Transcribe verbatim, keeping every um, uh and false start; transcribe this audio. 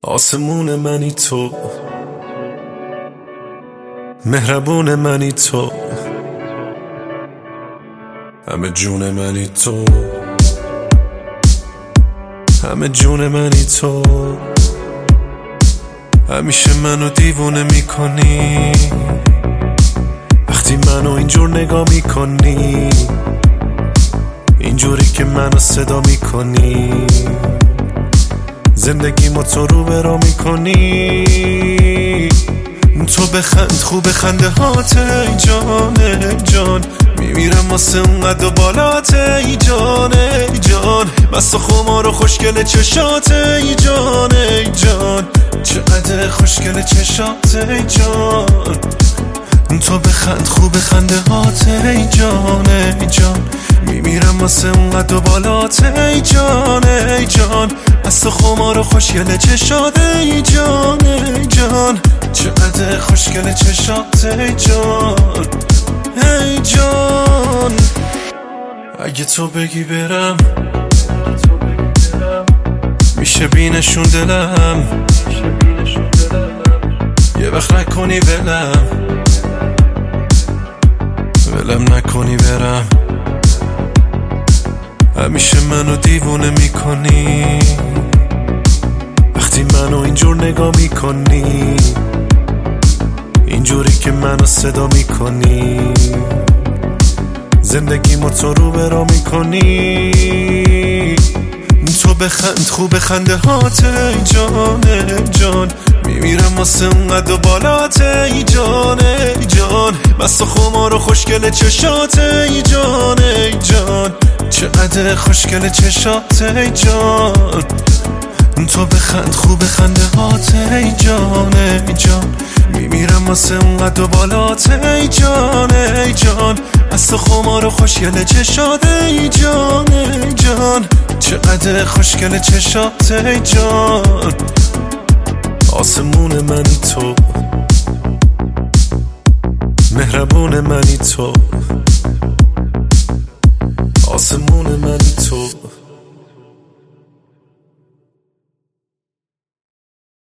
آسمون منی تو، مهربون منی تو، همه جون منی تو، همه جون منی تو. همیشه منو دیوونه میکنی وقتی منو اینجور نگاه میکنی، اینجوری که منو صدا میکنی، زندگی ما تو رو برا میکنی. تو بخند خوب خنده هات ای جان ای جان، میمیرم واسه اونقدر بالات ای جان ای جان، مست و خمار و خوشگل چشات ای جان ای جان، چقدر خوشگل چشات ای جان. تو بخند خوب خنده هات ای جان ای جان، میمیرم واسه اونقدر بالات ای جان ای جان، مست و خمار و خوشگل چشات ای جان ای جان، چقدر خوشگل چشات ای جان ای جان. اگه تو بگی برم میشه بینشون دلم، یه وقت نکنی ولم ولم نکنی برم. همیشه منو دیوونه میکنی وقتی منو اینجور نگاه میکنی، اینجوری که منو صدا میکنی، زندگی ما تو رو برا میکنی. تو بخند خوب خنده هات ای جان ای جان، میمیرم واسه اونقدر بالات ای جان ای جان، مست و خمار و خوشگل چشات ای جان ای جان، چقدر خوشگل چشات ای جان. تو بخند خوب خنده هات ای جان ای جان، میمیرم واسه اونقدر بالات ای جان ای جان، مست و خمار و خوشگل چشات ای جان ای جان، چقدر خوشگل چشات ای جان. آسمون منی تو، مهربون منی تو،